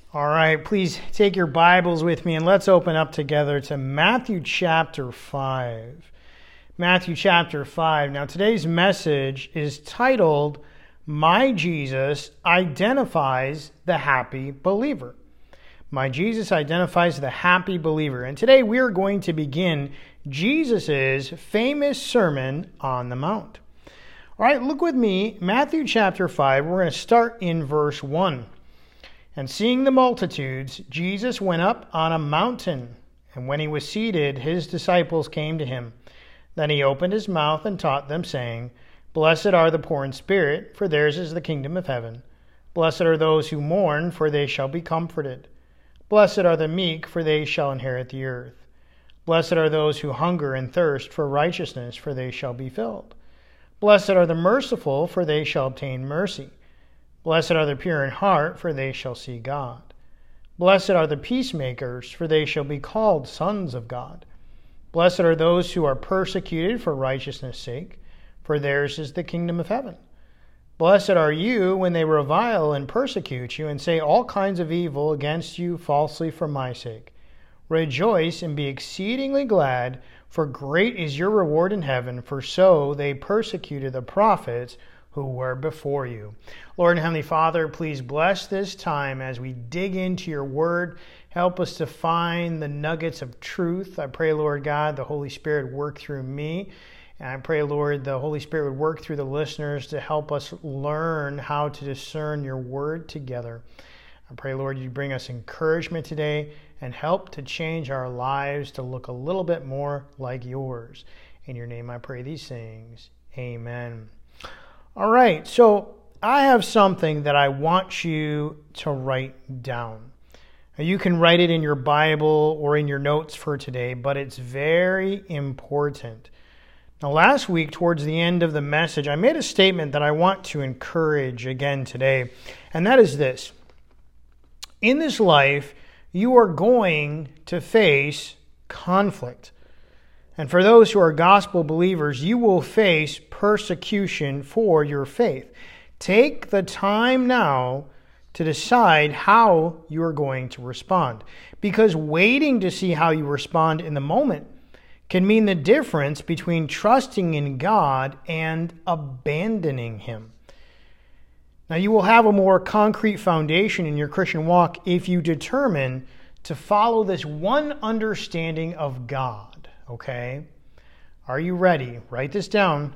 All right, please take your Bibles with me and let's open up together to Matthew chapter 5. Matthew chapter 5. Now, today's message is titled, My Jesus Identifies the Happy Believer. My Jesus identifies the happy believer. And today we are going to begin Jesus' famous Sermon on the Mount. All right, look with me, Matthew chapter 5. We're going to start in verse 1. And seeing the multitudes, Jesus went up on a mountain. And when he was seated, his disciples came to him. Then he opened his mouth and taught them, saying, Blessed are the poor in spirit, for theirs is the kingdom of heaven. Blessed are those who mourn, for they shall be comforted. Blessed are the meek, for they shall inherit the earth. Blessed are those who hunger and thirst for righteousness, for they shall be filled. Blessed are the merciful, for they shall obtain mercy. Blessed are the pure in heart, for they shall see God. Blessed are the peacemakers, for they shall be called sons of God. Blessed are those who are persecuted for righteousness' sake, for theirs is the kingdom of heaven. Blessed are you when they revile and persecute you and say all kinds of evil against you falsely for my sake. Rejoice and be exceedingly glad, for great is your reward in heaven, for so they persecuted the prophets who were before you. Lord and Heavenly Father, please bless this time as we dig into your word. Help us to find the nuggets of truth. I pray, Lord God, the Holy Spirit work through me. And I pray, Lord, the Holy Spirit would work through the listeners to help us learn how to discern your word together. I pray, Lord, you bring us encouragement today and help to change our lives to look a little bit more like yours. In your name I pray these things. Amen. All right, so I have something that I want you to write down. Now, you can write it in your Bible or in your notes for today, but it's very important. Now, last week, towards the end of the message, I made a statement that I want to encourage again today, and that is this. In this life, you are going to face conflict. And for those who are gospel believers, you will face persecution for your faith. Take the time now to decide how you are going to respond. Because waiting to see how you respond in the moment can mean the difference between trusting in God and abandoning Him. Now, you will have a more concrete foundation in your Christian walk if you determine to follow this one understanding of God. Okay? Are you ready? Write this down.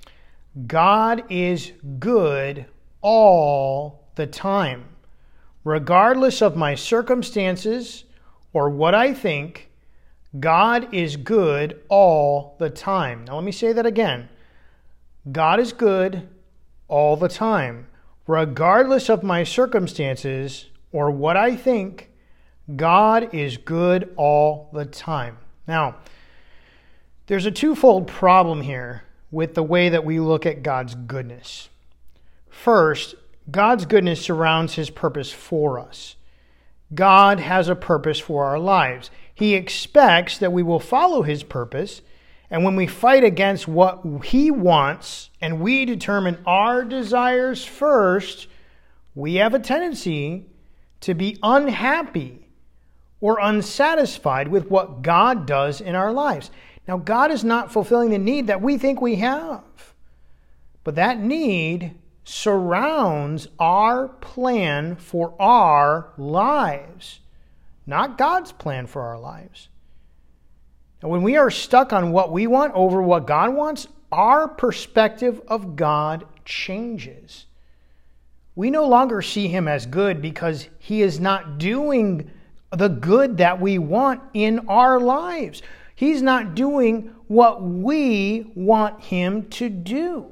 God is good all the time. Regardless of my circumstances or what I think, God is good all the time. Now let me say that again. God is good all the time. Regardless of my circumstances or what I think, God is good all the time. Now, there's a twofold problem here with the way that we look at God's goodness. First, God's goodness surrounds His purpose for us. God has a purpose for our lives. He expects that we will follow His purpose, and when we fight against what He wants and we determine our desires first, we have a tendency to be unhappy or unsatisfied with what God does in our lives. Now, God is not fulfilling the need that we think we have, but that need surrounds our plan for our lives, not God's plan for our lives. Now, when we are stuck on what we want over what God wants, our perspective of God changes. We no longer see Him as good because He is not doing the good that we want in our lives. He's not doing what we want Him to do.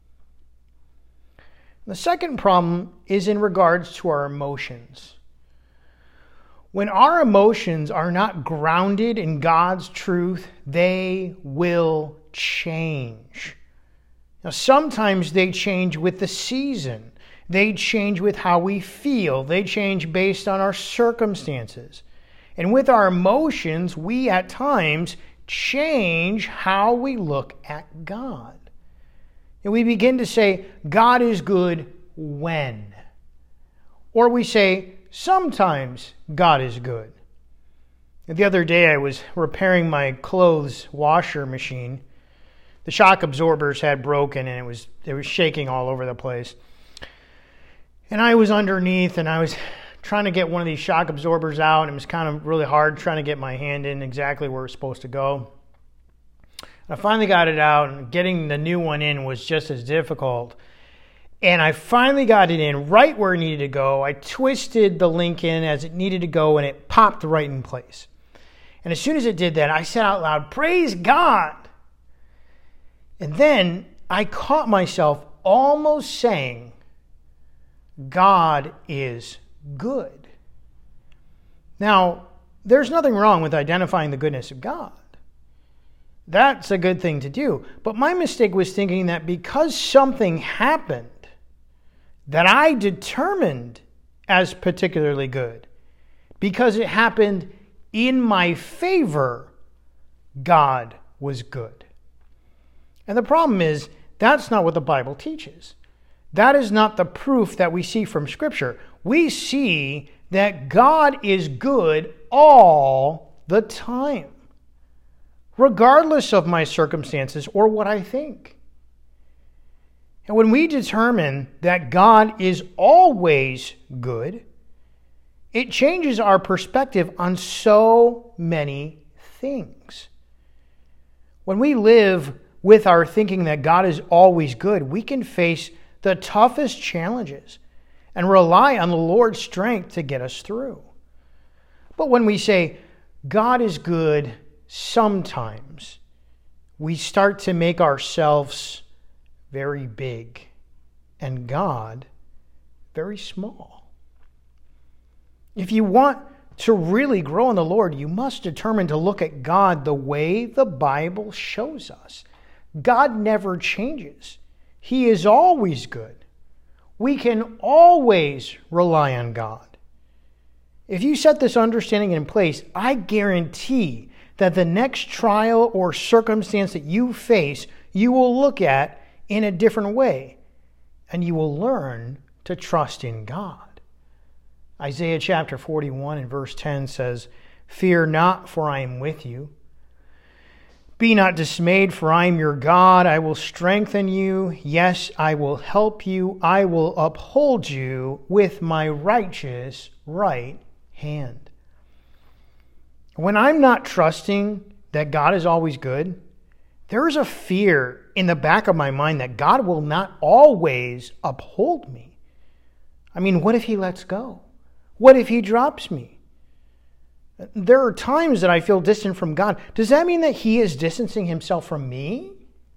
The second problem is in regards to our emotions. When our emotions are not grounded in God's truth, they will change. Now, sometimes they change with the season. They change with how we feel. They change based on our circumstances. And with our emotions, we at times change how we look at God. And we begin to say, God is good when. Or we say, sometimes God is good. The other day I was repairing my clothes washer machine. The shock absorbers had broken and it was shaking all over the place. And I was underneath and I was trying to get one of these shock absorbers out, and it was kind of really hard trying to get my hand in exactly where it's supposed to go. I finally got it out, and getting the new one in was just as difficult. And I finally got it in right where it needed to go. I twisted the link in as it needed to go, and it popped right in place. And as soon as it did that, I said out loud, "Praise God!" And then I caught myself almost saying, "God is good." Now, there's nothing wrong with identifying the goodness of God. That's a good thing to do. But my mistake was thinking that because something happened that I determined as particularly good, because it happened in my favor, God was good. And the problem is, that's not what the Bible teaches. That is not the proof that we see from Scripture. We see that God is good all the time, regardless of my circumstances or what I think. And when we determine that God is always good, it changes our perspective on so many things. When we live with our thinking that God is always good, we can face the toughest challenges and rely on the Lord's strength to get us through. But when we say, God is good sometimes, we start to make ourselves very big and God very small. If you want to really grow in the Lord, you must determine to look at God the way the Bible shows us. God never changes. He is always good. We can always rely on God. If you set this understanding in place, I guarantee that the next trial or circumstance that you face, you will look at in a different way, and you will learn to trust in God. Isaiah chapter 41 and verse 10 says, "Fear not, for I am with you. Be not dismayed, for I am your God. I will strengthen you. Yes, I will help you. I will uphold you with my righteous right hand." When I'm not trusting that God is always good, there is a fear in the back of my mind that God will not always uphold me. I mean, what if He lets go? What if He drops me? There are times that I feel distant from God. Does that mean that He is distancing Himself from me?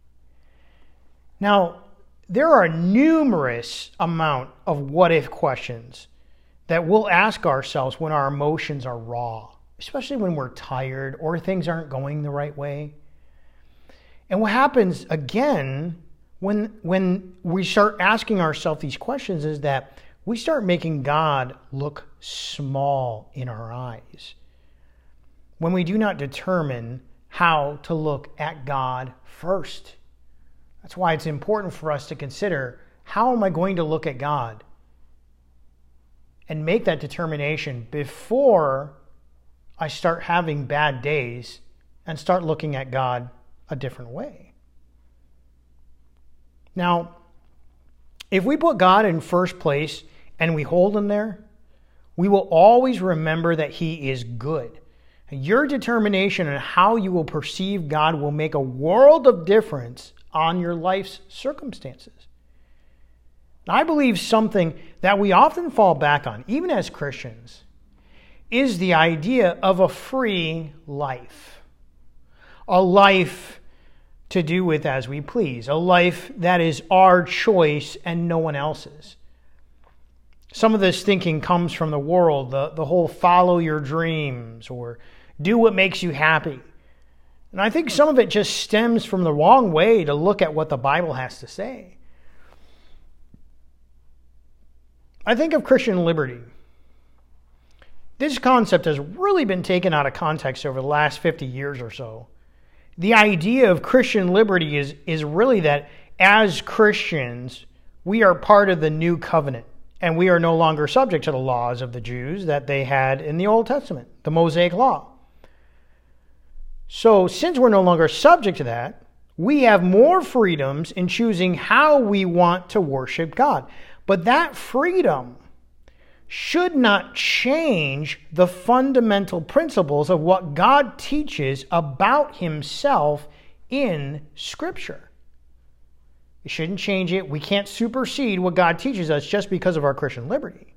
Now, there are a numerous amount of what-if questions that we'll ask ourselves when our emotions are raw, especially when we're tired or things aren't going the right way. And what happens again when we start asking ourselves these questions is that we start making God look small in our eyes, when we do not determine how to look at God first. That's why it's important for us to consider, how am I going to look at God? And make that determination before I start having bad days and start looking at God a different way. Now, if we put God in first place and we hold Him there, we will always remember that He is good. Your determination on how you will perceive God will make a world of difference on your life's circumstances. I believe something that we often fall back on, even as Christians, is the idea of a free life. A life to do with as we please. A life that is our choice and no one else's. Some of this thinking comes from the world, the whole follow your dreams or do what makes you happy. And I think some of it just stems from the wrong way to look at what the Bible has to say. I think of Christian liberty. This concept has really been taken out of context over the last 50 years or so. The idea of Christian liberty is really that as Christians, we are part of the new covenant. And we are no longer subject to the laws of the Jews that they had in the Old Testament, the Mosaic Law. So since we're no longer subject to that, we have more freedoms in choosing how we want to worship God. But that freedom should not change the fundamental principles of what God teaches about himself in Scripture. It shouldn't change it. We can't supersede what God teaches us just because of our Christian liberty.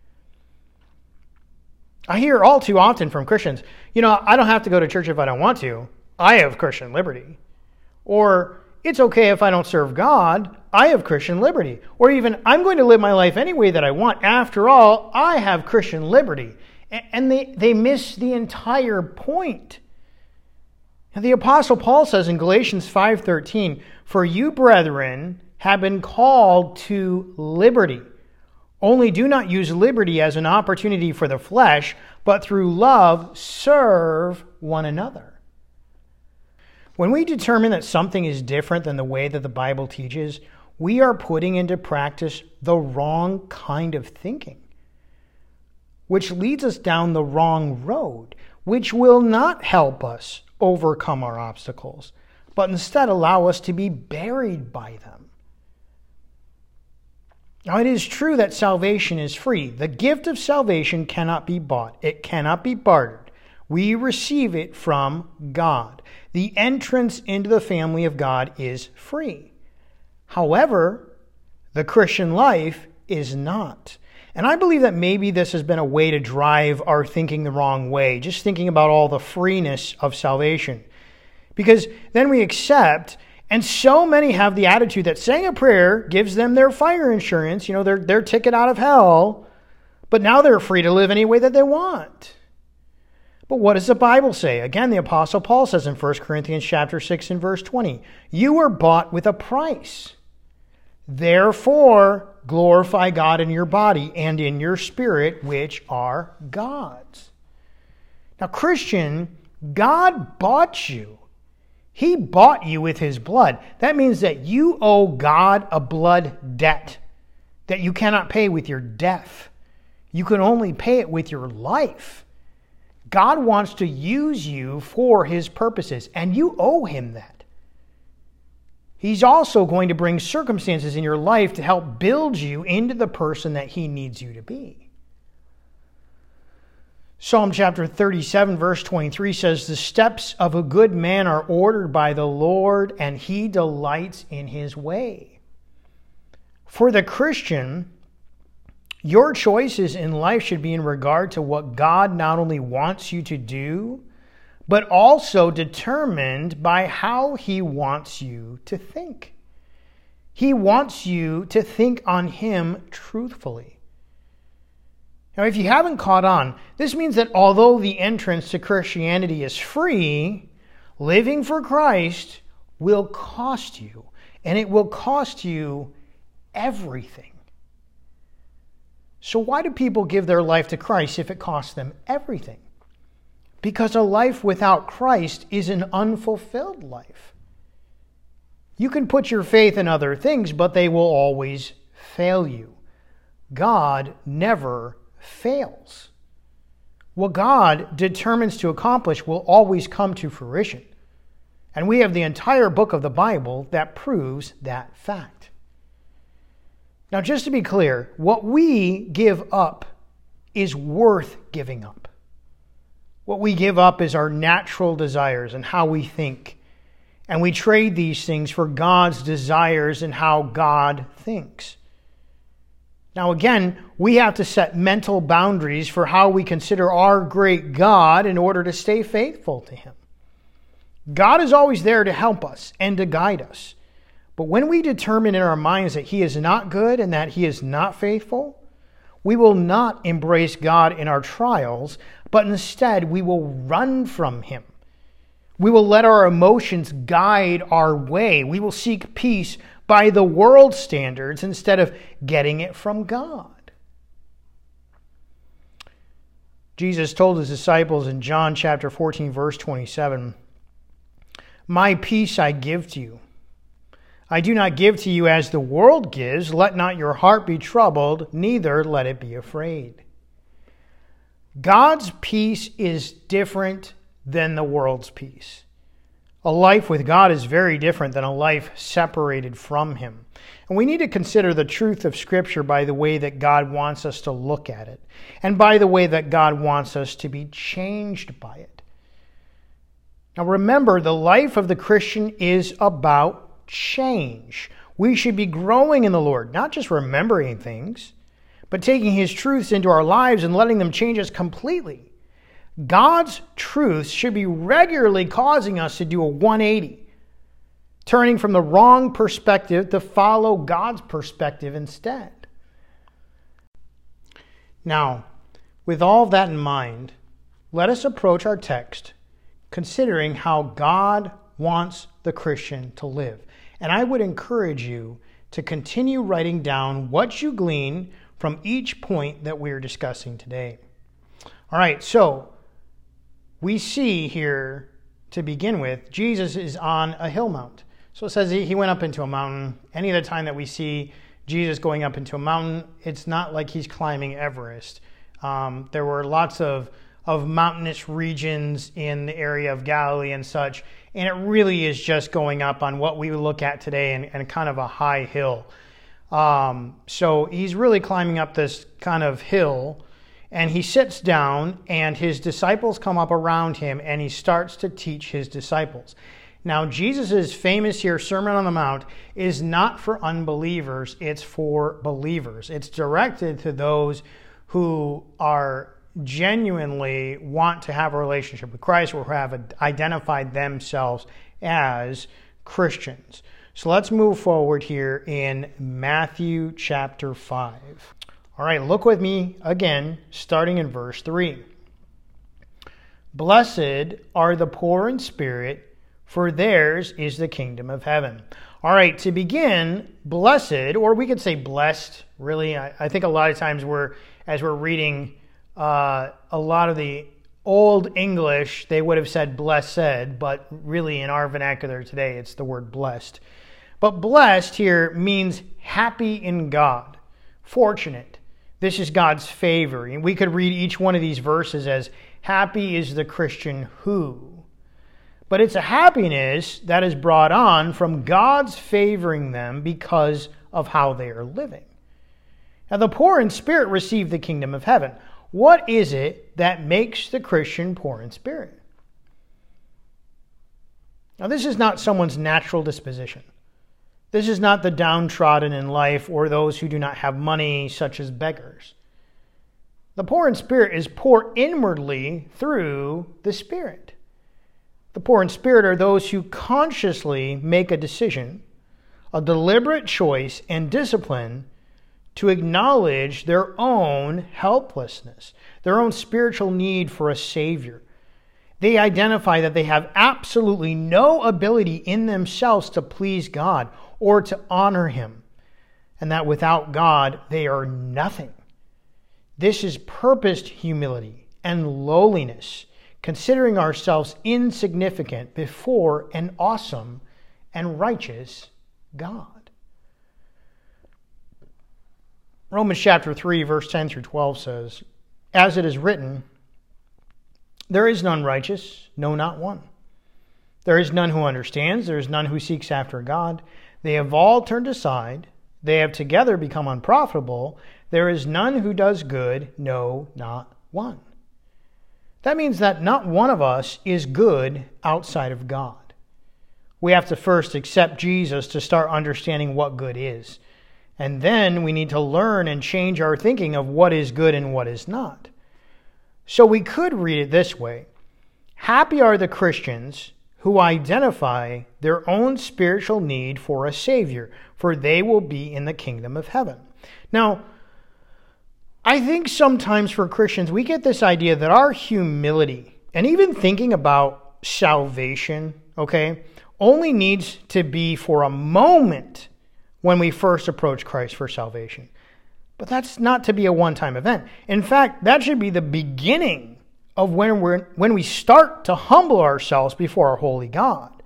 I hear all too often from Christians, I don't have to go to church if I don't want to. I have Christian liberty. Or, it's okay if I don't serve God. I have Christian liberty. Or even, I'm going to live my life any way that I want. After all, I have Christian liberty. And they miss the entire point. And the Apostle Paul says in Galatians 5:13, "For you, brethren, have been called to liberty. Only do not use liberty as an opportunity for the flesh, but through love serve one another." When we determine that something is different than the way that the Bible teaches, we are putting into practice the wrong kind of thinking, which leads us down the wrong road, which will not help us overcome our obstacles, but instead allow us to be buried by them. Now, it is true that salvation is free. The gift of salvation cannot be bought. It cannot be bartered. We receive it from God. The entrance into the family of God is free. However, the Christian life is not. And I believe that maybe this has been a way to drive our thinking the wrong way, just thinking about all the freeness of salvation. Because then we accept, and so many have the attitude that saying a prayer gives them their fire insurance, their ticket out of hell, but now they're free to live any way that they want. But what does the Bible say? Again, the Apostle Paul says in 1 Corinthians chapter 6 and verse 20, "You were bought with a price. Therefore, glorify God in your body and in your spirit, which are God's." Now, Christian, God bought you. He bought you with his blood. That means that you owe God a blood debt that you cannot pay with your death. You can only pay it with your life. God wants to use you for his purposes, and you owe him that. He's also going to bring circumstances in your life to help build you into the person that he needs you to be. Psalm chapter 37, verse 23 says, "The steps of a good man are ordered by the Lord, and he delights in his way." For the Christian, your choices in life should be in regard to what God not only wants you to do, but also determined by how he wants you to think. He wants you to think on him truthfully. Now, if you haven't caught on, this means that although the entrance to Christianity is free, living for Christ will cost you, and it will cost you everything. So why do people give their life to Christ if it costs them everything? Because a life without Christ is an unfulfilled life. You can put your faith in other things, but they will always fail you. God never fails. What God determines to accomplish will always come to fruition. And we have the entire book of the Bible that proves that fact. Now, just to be clear, what we give up is worth giving up. What we give up is our natural desires and how we think. And we trade these things for God's desires and how God thinks. Now, again, we have to set mental boundaries for how we consider our great God in order to stay faithful to him. God is always there to help us and to guide us. But when we determine in our minds that he is not good and that he is not faithful, we will not embrace God in our trials, but instead we will run from him. We will let our emotions guide our way. We will seek peace by the world's standards instead of getting it from God. Jesus told his disciples in John chapter 14, verse 27, "My peace I give to you. I do not give to you as the world gives. Let not your heart be troubled, neither let it be afraid. God's peace is different than the world's peace. A life with God is very different than a life separated from Him. And we need to consider the truth of Scripture by the way that God wants us to look at it, and by the way that God wants us to be changed by it. Now remember, the life of the Christian is about change. We should be growing in the Lord, not just remembering things, but taking His truths into our lives and letting them change us completely. God's truths should be regularly causing us to do a 180, turning from the wrong perspective to follow God's perspective instead. Now, with all that in mind, let us approach our text considering how God wants the Christian to live. And I would encourage you to continue writing down what you glean from each point that we're discussing today. All right, so we see here, to begin with, Jesus is on a hill mount. So it says he went up into a mountain. Any other time that we see Jesus going up into a mountain, it's not like he's climbing Everest. There were lots of mountainous regions in the area of Galilee and such, and it really is just going up on what we would look at today and kind of a high hill. So he's really climbing up this kind of hill, and he sits down, and his disciples come up around him, and he starts to teach his disciples. Now, Jesus' famous here Sermon on the Mount is not for unbelievers, it's for believers. It's directed to those who are genuinely want to have a relationship with Christ or who have identified themselves as Christians. So let's move forward here in Matthew chapter 5. All right, look with me again, starting in verse 3. Blessed are the poor in spirit, for theirs is the kingdom of heaven. All right, to begin, blessed, or we could say blessed, really. I think a lot of times as we're reading a lot of the Old English, they would have said blessed, but really in our vernacular today, it's the word blessed. But blessed here means happy in God, fortunate. This is God's favor. And we could read each one of these verses as happy is the Christian who. But it's a happiness that is brought on from God's favoring them because of how they are living. Now, the poor in spirit receive the kingdom of heaven. What is it that makes the Christian poor in spirit? Now, this is not someone's natural disposition. This is not the downtrodden in life or those who do not have money, such as beggars. The poor in spirit is poor inwardly through the Spirit. The poor in spirit are those who consciously make a decision, a deliberate choice and discipline to acknowledge their own helplessness, their own spiritual need for a Savior. They identify that they have absolutely no ability in themselves to please God or to honor Him, and that without God they are nothing. This is purposed humility and lowliness, considering ourselves insignificant before an awesome and righteous God. Romans chapter 3, verse 10 through 12 says, as it is written, there is none righteous, no, not one. There is none who understands, there is none who seeks after God. They have all turned aside, they have together become unprofitable. There is none who does good, no, not one. That means that not one of us is good outside of God. We have to first accept Jesus to start understanding what good is. And then we need to learn and change our thinking of what is good and what is not. So we could read it this way. Happy are the Christians who identify their own spiritual need for a Savior, for they will be in the kingdom of heaven. Now, I think sometimes for Christians, we get this idea that our humility, and even thinking about salvation, only needs to be for a moment when we first approach Christ for salvation. But that's not to be a one-time event. In fact, that should be the beginning of when we start to humble ourselves before our holy God.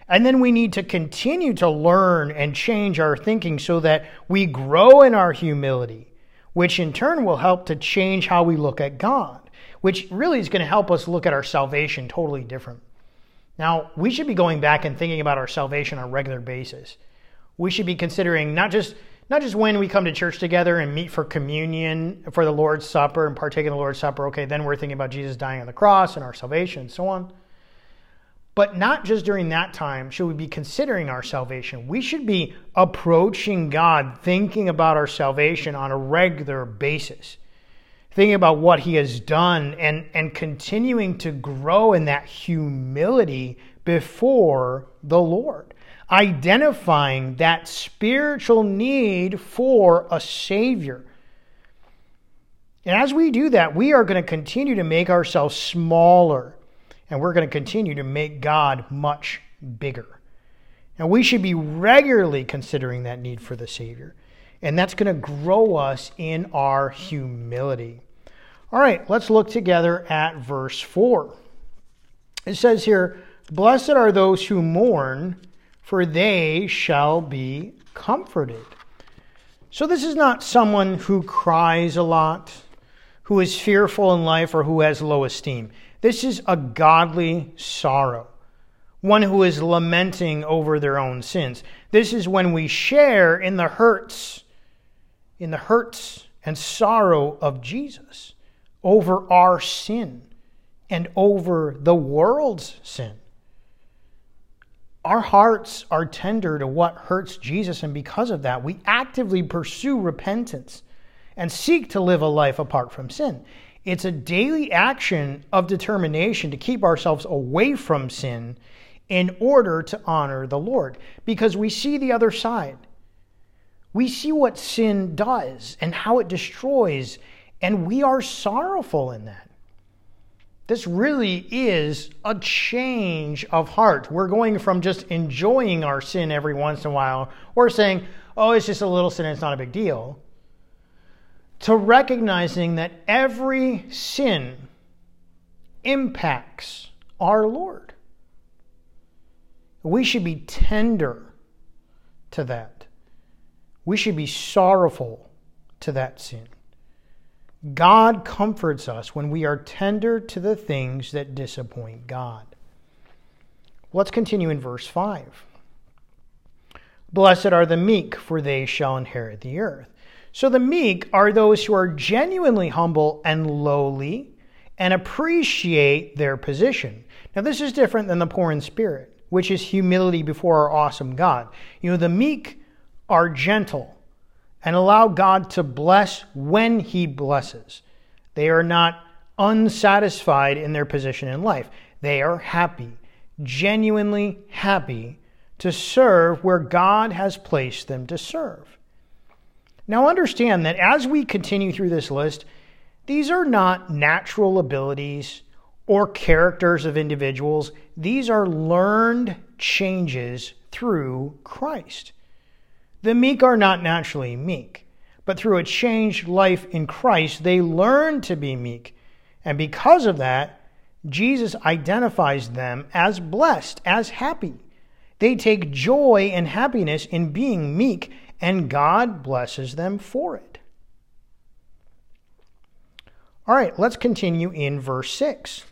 And then we need to continue to learn and change our thinking so that we grow in our humility, which in turn will help to change how we look at God, which really is going to help us look at our salvation totally different. Now, we should be going back and thinking about our salvation on a regular basis. We should be considering not just when we come to church together and meet for communion, for the Lord's Supper and partake in the Lord's Supper, okay, then we're thinking about Jesus dying on the cross and our salvation and so on. But not just during that time should we be considering our salvation. We should be approaching God, thinking about our salvation on a regular basis, thinking about what he has done and continuing to grow in that humility before the Lord, identifying that spiritual need for a Savior. And as we do that, we are going to continue to make ourselves smaller, and we're going to continue to make God much bigger. And we should be regularly considering that need for the Savior. And that's going to grow us in our humility. All right, let's look together at verse 4. It says here, "Blessed are those who mourn, for they shall be comforted." So this is not someone who cries a lot, who is fearful in life, or who has low esteem. This is a godly sorrow, one who is lamenting over their own sins. This is when we share in the hurts and sorrow of Jesus over our sin and over the world's sin. Our hearts are tender to what hurts Jesus, and because of that, we actively pursue repentance and seek to live a life apart from sin. It's a daily action of determination to keep ourselves away from sin in order to honor the Lord, because we see the other side. We see what sin does and how it destroys, and we are sorrowful in that. This really is a change of heart. We're going from just enjoying our sin every once in a while, or saying, oh, it's just a little sin, it's not a big deal, to recognizing that every sin impacts our Lord. We should be tender to that. We should be sorrowful to that sin. God comforts us when we are tender to the things that disappoint God. Let's continue in verse 5. "Blessed are the meek, for they shall inherit the earth." So the meek are those who are genuinely humble and lowly and appreciate their position. Now this is different than the poor in spirit, which is humility before our awesome God. The meek are gentle and allow God to bless when he blesses. They are not unsatisfied in their position in life. They are happy, genuinely happy to serve where God has placed them to serve. Now understand that as we continue through this list, these are not natural abilities or characters of individuals. These are learned changes through Christ. The meek are not naturally meek, but through a changed life in Christ, they learn to be meek. And because of that, Jesus identifies them as blessed, as happy. They take joy and happiness in being meek, and God blesses them for it. All right, let's continue in verse 6.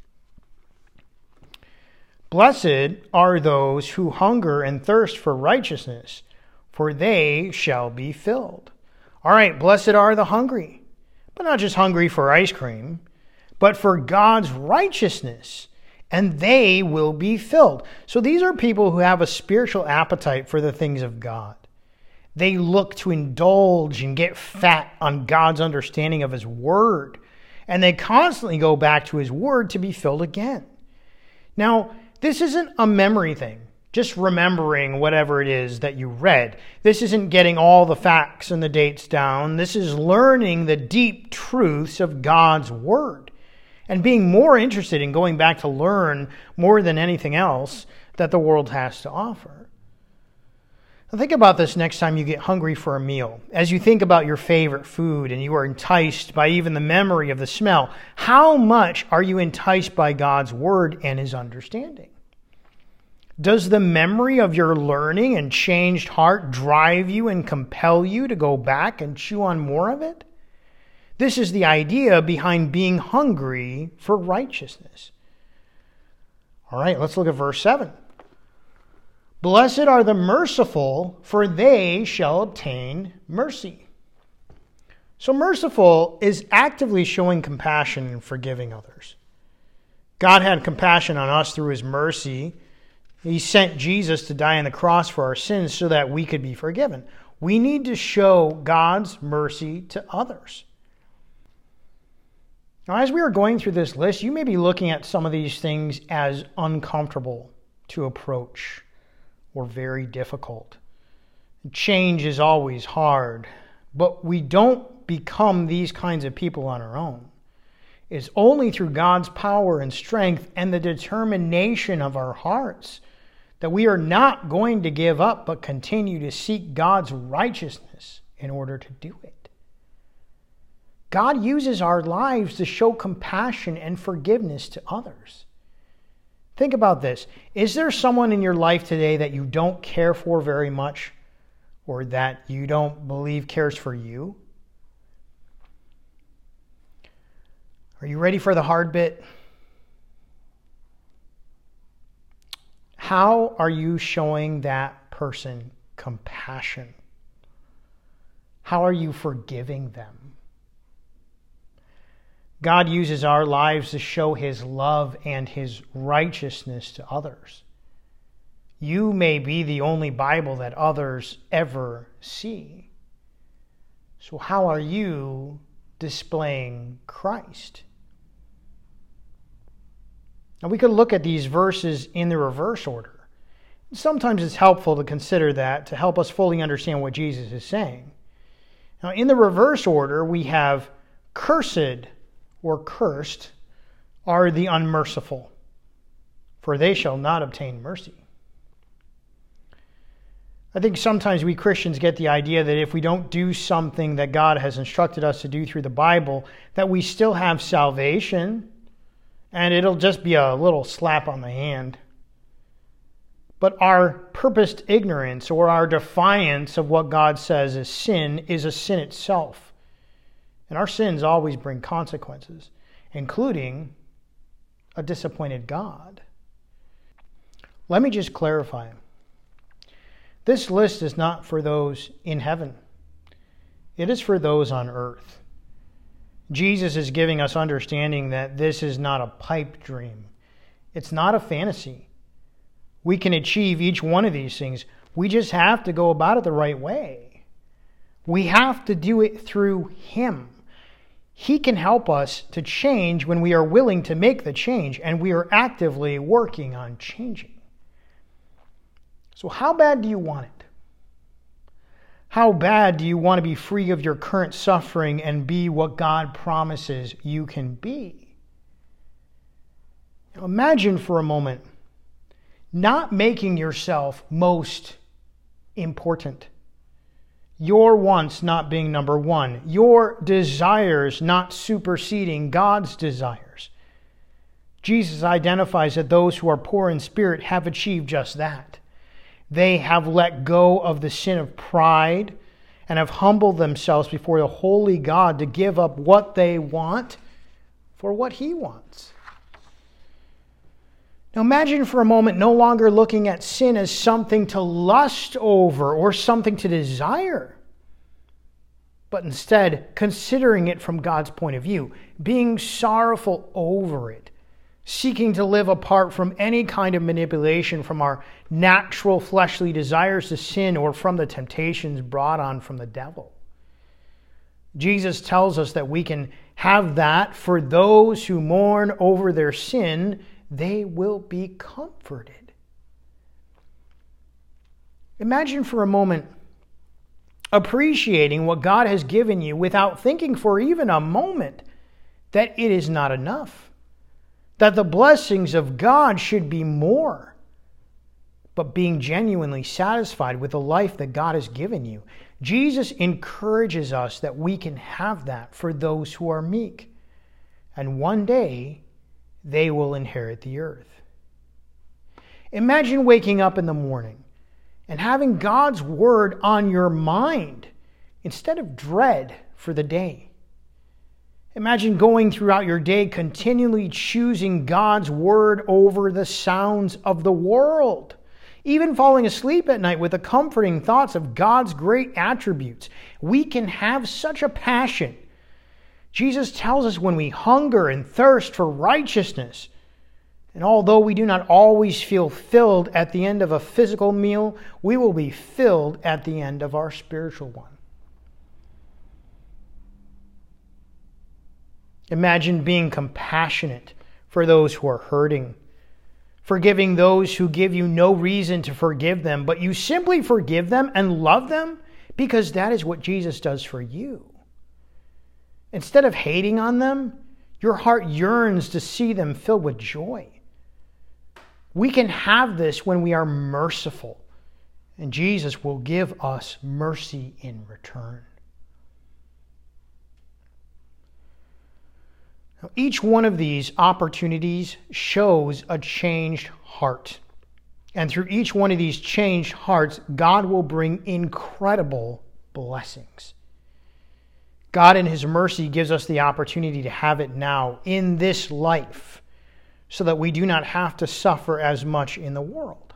"Blessed are those who hunger and thirst for righteousness, for they shall be filled." All right, blessed are the hungry, but not just hungry for ice cream, but for God's righteousness, and they will be filled. So these are people who have a spiritual appetite for the things of God. They look to indulge and get fat on God's understanding of his word, and they constantly go back to his word to be filled again. Now, this isn't a memory thing, just remembering whatever it is that you read. This isn't getting all the facts and the dates down. This is learning the deep truths of God's word and being more interested in going back to learn more than anything else that the world has to offer. Now think about this next time you get hungry for a meal. As you think about your favorite food and you are enticed by even the memory of the smell, how much are you enticed by God's word and his understanding? Does the memory of your learning and changed heart drive you and compel you to go back and chew on more of it? This is the idea behind being hungry for righteousness. All right, let's look at verse 7. Blessed are the merciful, for they shall obtain mercy. So merciful is actively showing compassion and forgiving others. God had compassion on us through his mercy. He sent Jesus to die on the cross for our sins so that we could be forgiven. We need to show God's mercy to others. Now, as we are going through this list, you may be looking at some of these things as uncomfortable to approach or very difficult. Change is always hard, but we don't become these kinds of people on our own. It's only through God's power and strength and the determination of our hearts that we are not going to give up but continue to seek God's righteousness in order to do it. God uses our lives to show compassion and forgiveness to others. Think about this. Is there someone in your life today that you don't care for very much or that you don't believe cares for you? Are you ready for the hard bit? How are you showing that person compassion? How are you forgiving them? God uses our lives to show his love and his righteousness to others. You may be the only Bible that others ever see. So how are you displaying Christ? Now we could look at these verses in the reverse order. Sometimes it's helpful to consider that to help us fully understand what Jesus is saying. Now in the reverse order, we have cursed or cursed are the unmerciful, for they shall not obtain mercy. I think sometimes we Christians get the idea that if we don't do something that God has instructed us to do through the Bible, that we still have salvation, and it'll just be a little slap on the hand. But our purposed ignorance or our defiance of what God says is a sin itself. And our sins always bring consequences, including a disappointed God. Let me just clarify. This list is not for those in heaven. It is for those on earth. Jesus is giving us understanding that this is not a pipe dream. It's not a fantasy. We can achieve each one of these things. We just have to go about it the right way. We have to do it through him. He can help us to change when we are willing to make the change, and we are actively working on changing. So how bad do you want it? How bad do you want to be free of your current suffering and be what God promises you can be? Now imagine for a moment not making yourself most important. Your wants not being number one. Your desires not superseding God's desires. Jesus identifies that those who are poor in spirit have achieved just that. They have let go of the sin of pride and have humbled themselves before the holy God to give up what they want for what he wants. Now imagine for a moment no longer looking at sin as something to lust over or something to desire, but instead considering it from God's point of view, being sorrowful over it, seeking to live apart from any kind of manipulation from our natural fleshly desires to sin or from the temptations brought on from the devil. Jesus tells us that we can have that for those who mourn over their sin. They will be comforted. Imagine for a moment appreciating what God has given you without thinking for even a moment that it is not enough, that the blessings of God should be more, but being genuinely satisfied with the life that God has given you. Jesus encourages us that we can have that for those who are meek, and one day they will inherit the earth. Imagine waking up in the morning and having God's word on your mind instead of dread for the day. Imagine going throughout your day continually choosing God's word over the sounds of the world. Even falling asleep at night with the comforting thoughts of God's great attributes. We can have such a passion. Jesus tells us when we hunger and thirst for righteousness, and although we do not always feel filled at the end of a physical meal, we will be filled at the end of our spiritual one. Imagine being compassionate for those who are hurting, forgiving those who give you no reason to forgive them, but you simply forgive them and love them because that is what Jesus does for you. Instead of hating on them, your heart yearns to see them filled with joy. We can have this when we are merciful, and Jesus will give us mercy in return. Now, each one of these opportunities shows a changed heart. And through each one of these changed hearts, God will bring incredible blessings. God in His mercy gives us the opportunity to have it now in this life so that we do not have to suffer as much in the world.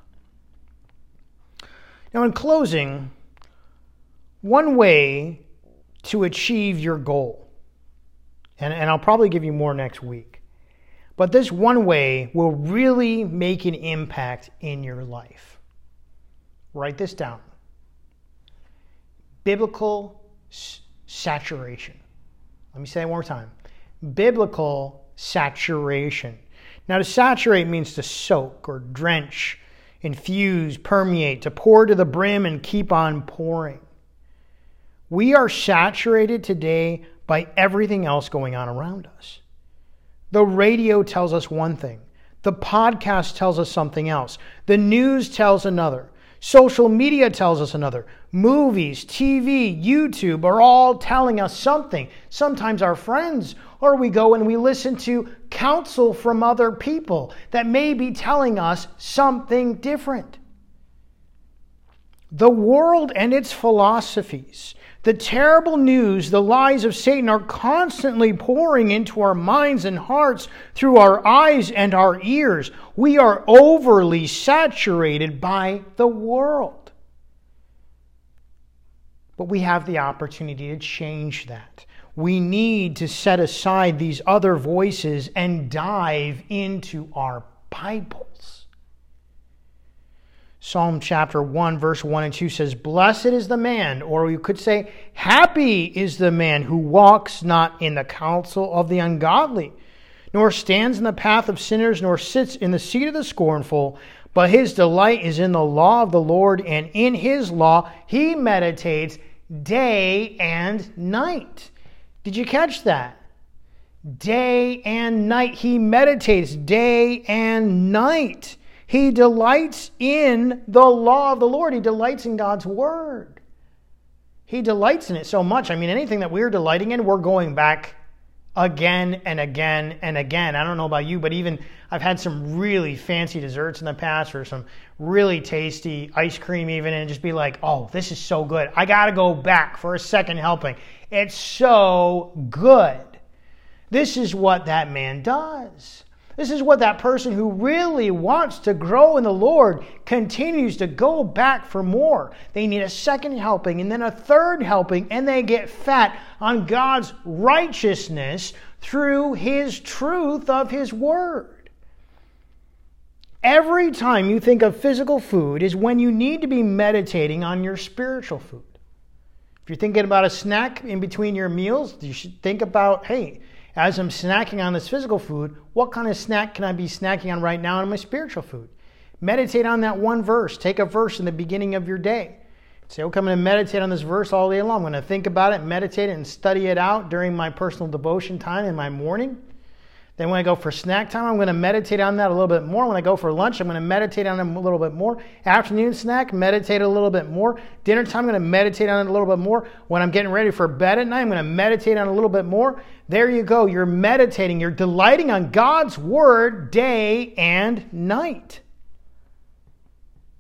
Now, in closing, one way to achieve your goal, and I'll probably give you more next week, but this one way will really make an impact in your life. Write this down. Biblical saturation. Let me say it one more time. Biblical saturation. Now, to saturate means to soak or drench, infuse, permeate, to pour to the brim and keep on pouring. We are saturated today by everything else going on around us. The radio tells us one thing. The podcast tells us something else. The news tells another. Social media tells us another. Movies, TV, YouTube are all telling us something. Sometimes our friends, or we go and we listen to counsel from other people that may be telling us something different. The world and its philosophies, the terrible news, the lies of Satan are constantly pouring into our minds and hearts through our eyes and our ears. We are overly saturated by the world. But we have the opportunity to change that. We need to set aside these other voices and dive into our Bibles. Psalm chapter 1, verse 1 and 2 says, "Blessed is the man," or you could say, "Happy is the man who walks not in the counsel of the ungodly, nor stands in the path of sinners, nor sits in the seat of the scornful, but his delight is in the law of the Lord, and in his law he meditates day and night." Did you catch that? Day and night. He meditates day and night. He delights in the law of the Lord. He delights in God's word. He delights in it so much. I mean, anything that we're delighting in, we're going back again and again and again. I don't know about you, but even I've had some really fancy desserts in the past, or some really tasty ice cream even, and just be like, oh, this is so good. I got to go back for a second helping. It's so good. This is what that man does. This is what that person who really wants to grow in the Lord continues to go back for more. They need a second helping and then a third helping, and they get fat on God's righteousness through His truth of His Word. Every time you think of physical food is when you need to be meditating on your spiritual food. If you're thinking about a snack in between your meals, you should think about, hey, as I'm snacking on this physical food, what kind of snack can I be snacking on right now on my spiritual food? Meditate on that one verse. Take a verse in the beginning of your day. Say, okay, I'm going to meditate on this verse all day long. I'm going to think about it, meditate it, and study it out during my personal devotion time in my morning. Then when I go for snack time, I'm going to meditate on that a little bit more. When I go for lunch, I'm going to meditate on it a little bit more. Afternoon snack, meditate a little bit more. Dinner time, I'm going to meditate on it a little bit more. When I'm getting ready for bed at night, I'm going to meditate on it a little bit more. There you go. You're meditating. You're delighting on God's Word day and night.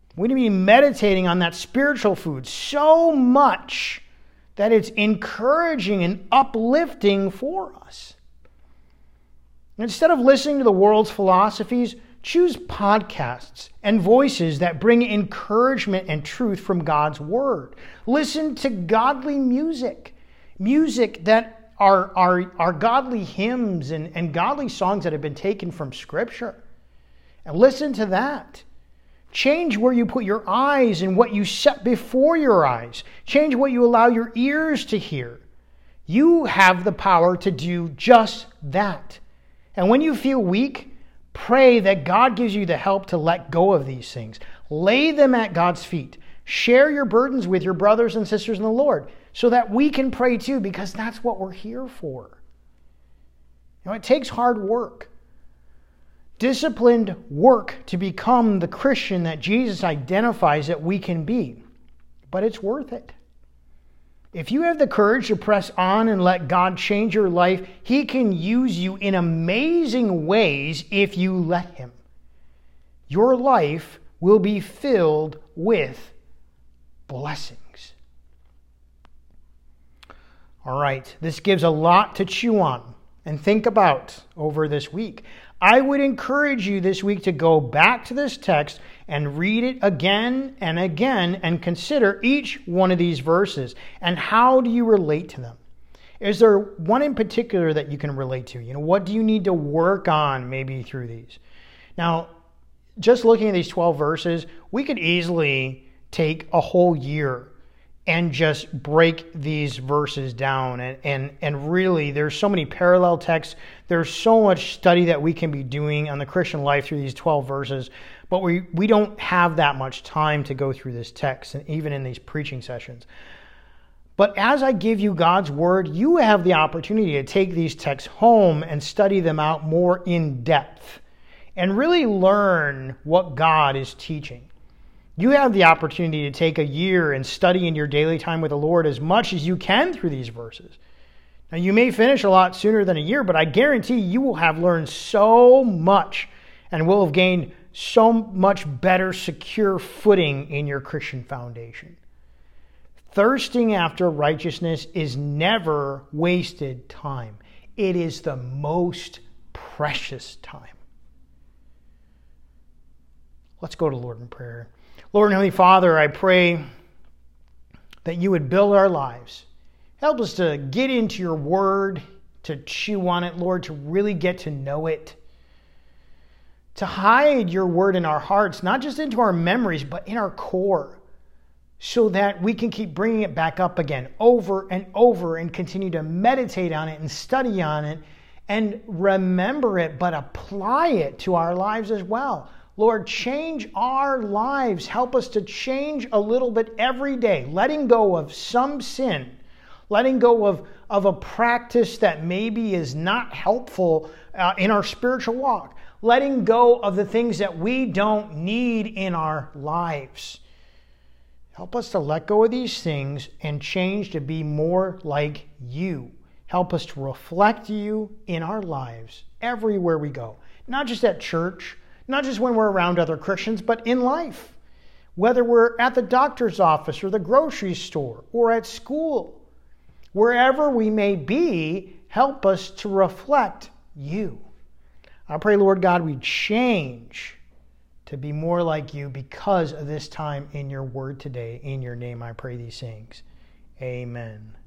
We need to be meditating on that spiritual food so much that it's encouraging and uplifting for us. Instead of listening to the world's philosophies, choose podcasts and voices that bring encouragement and truth from God's Word. Listen to godly music that are godly hymns and godly songs that have been taken from Scripture. And listen to that. Change where you put your eyes and what you set before your eyes. Change what you allow your ears to hear. You have the power to do just that. And when you feel weak, pray that God gives you the help to let go of these things. Lay them at God's feet. Share your burdens with your brothers and sisters in the Lord so that we can pray too, because that's what we're here for. It takes hard work. Disciplined work to become the Christian that Jesus identifies that we can be. But it's worth it. If you have the courage to press on and let God change your life, He can use you in amazing ways if you let Him. Your life will be filled with blessings. All right, this gives a lot to chew on and think about over this week. I would encourage you this week to go back to this text and read it again and again and consider each one of these verses and how do you relate to them. Is there one in particular that you can relate to? What do you need to work on maybe through these? Now, just looking at these 12 verses, we could easily take a whole year and just break these verses down. And really, there's so many parallel texts. There's so much study that we can be doing on the Christian life through these 12 verses. But we don't have that much time to go through this text, and even in these preaching sessions. But as I give you God's Word, you have the opportunity to take these texts home and study them out more in depth and really learn what God is teaching. You have the opportunity to take a year and study in your daily time with the Lord as much as you can through these verses. Now, you may finish a lot sooner than a year, but I guarantee you will have learned so much and will have gained so much better secure footing in your Christian foundation. Thirsting after righteousness is never wasted time. It is the most precious time. Let's go to the Lord in prayer. Lord and Heavenly Father, I pray that you would build our lives. Help us to get into your word, to chew on it, Lord, to really get to know it. To hide your word in our hearts, not just into our memories, but in our core, so that we can keep bringing it back up again over and over and continue to meditate on it and study on it and remember it, but apply it to our lives as well. Lord, change our lives. Help us to change a little bit every day, letting go of some sin, letting go of a practice that maybe is not helpful in our spiritual walk, letting go of the things that we don't need in our lives. Help us to let go of these things and change to be more like you. Help us to reflect you in our lives everywhere we go, not just at church, not just when we're around other Christians, but in life. Whether we're at the doctor's office or the grocery store or at school, wherever we may be, help us to reflect you. I pray, Lord God, we change to be more like you because of this time in your word today. In your name I pray these things. Amen.